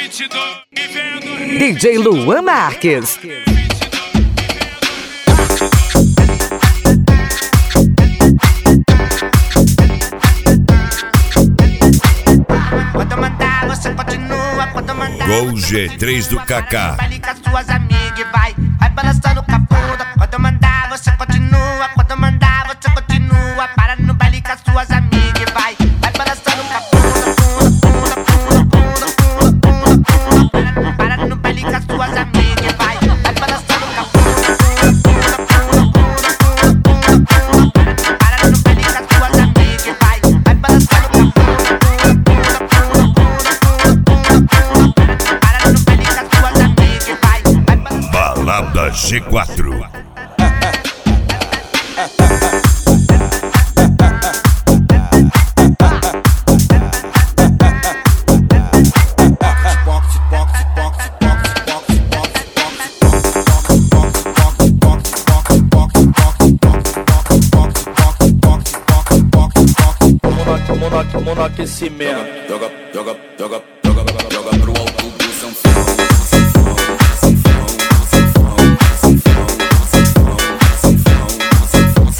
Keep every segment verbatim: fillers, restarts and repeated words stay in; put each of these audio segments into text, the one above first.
D J Luan Marques. Quando mandar, você continua. Quando mandar, Gol G três do Kaká. vai ligar suas amigas e vai, vai balançando com a bunda. Quando mandar, você continua. Quando mandar, você continua. Para no baile com as suas amigas e vai, vai balançando com a bunda, bunda, bunda, bunda, bunda, bunda, bunda, bunda. Para no baile com as suas amigas e vai, vai balançando com a bunda, bunda, bunda, bunda, bunda, bunda, bunda. Para no baile com as suas amigas e vai, vai balançando com a bunda, bunda, bunda, bunda, bunda, bunda. Para no baile com as suas amigas e vai, vai balançando. Balada G quatro. Tamo no aquecimento. Joga, joga, joga, joga, joga, joga pro alto do sanfão, sanfão, sanfão, sanfão, sanfão, sanfão, sanfão, sanfão,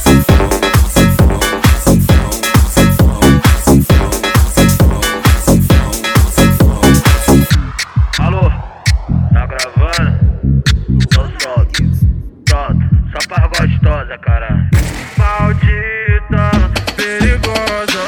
sanfão, sanfão. Alô, tá gravando? Então sobe. Pronto, só pra gostosa, cara. Maldita, perigosa.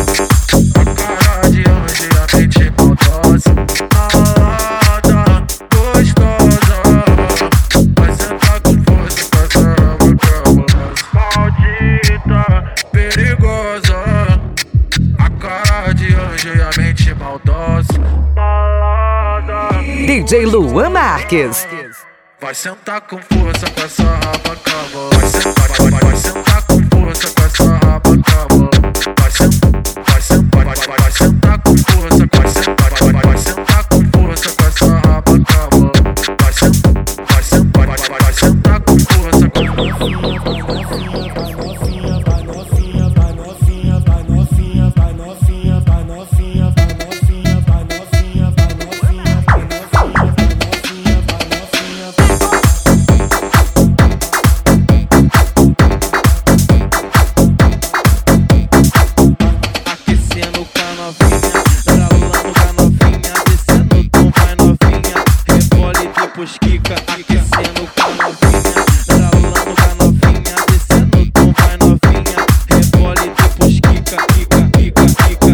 D J Luan Marques. Vai sentar com força com essa raba cava. Vai sentar, vai, vai, vai sentar com força com essa raba cava. Vai sentar, vai sentar, vai, vai, vai sentar com força, vai sentar, vai, vai, vai sentar com força com essa raba cava. Vai sentar, vai sentar, vai, vai, vai sentar com força com Kika, aquecendo com a novinha, ralando com a novinha, descendo o tom, vai novinha, rebole depois quica, quica, quica, quica.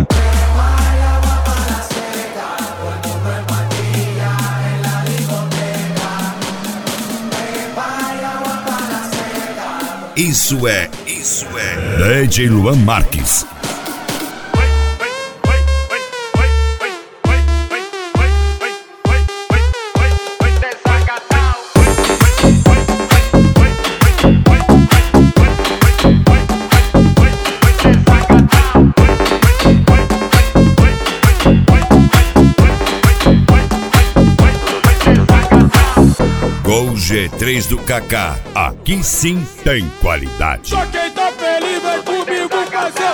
Isso é, isso é D J Luan Marques. Gol G três do Kaká. Aqui sim tem qualidade. Só quem tá feliz vem comigo fazer.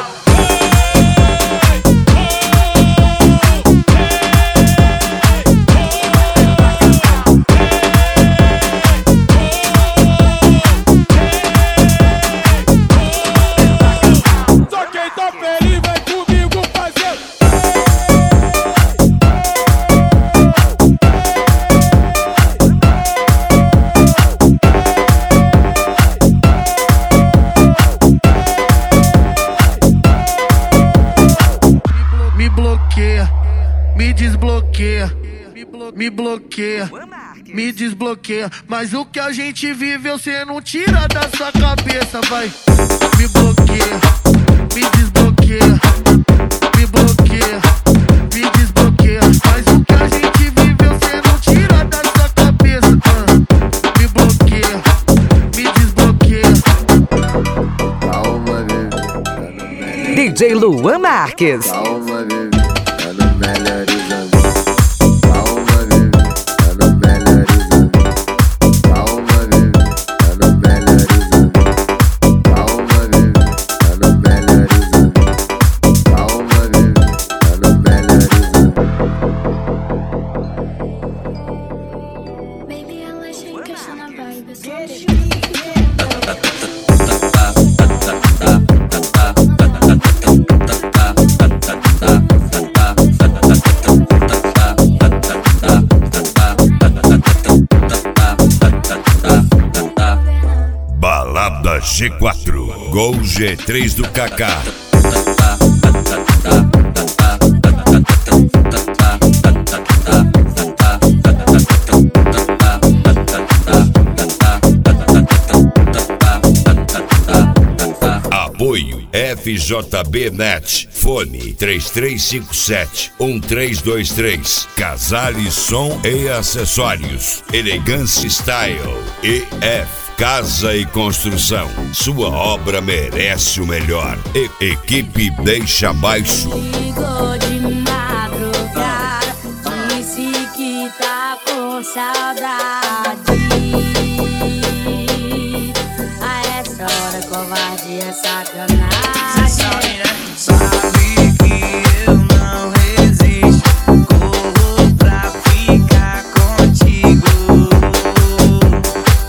Só quem tá feliz vem comigo fazer. Me bloqueia, me desbloqueia, me bloqueia, me desbloqueia. Mas o que a gente vive você não tira da sua cabeça, vai. Me bloqueia, me desbloqueia, me bloqueia, me desbloqueia. Mas o que a gente vive você não tira da sua cabeça, ah. Me bloqueia, me desbloqueia. Calma, bebê. D J Luan Marques. Calma, bebê. Tá no melhorizando. Calma, bebê. Tá no melhorizando. Calma, bebê. Tá no melhorizando. Calma, bebê. Tá no melhorizando. Calma, bebê. Tá no melhorizando. G quatro, Gol G três do Kaká. Apoio F J B Net. Fone três três cinco sete, um três dois três. Casale Som e Acessórios. Elegância Style. E F Casa e Construção. Sua obra merece o melhor. E equipe Deixa Baixo. Ligou de madrugada, disse que tá com saudade. A essa hora covarde é sacanagem. Sabe, né? Sabe que eu não resisto. Corro pra ficar contigo.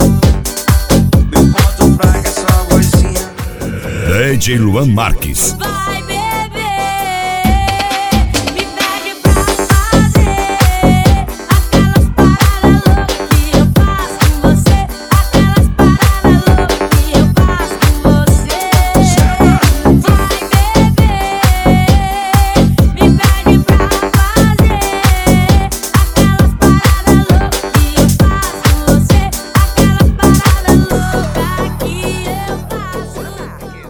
Meu ponto fraco é só vozinha. D J Luan Marques.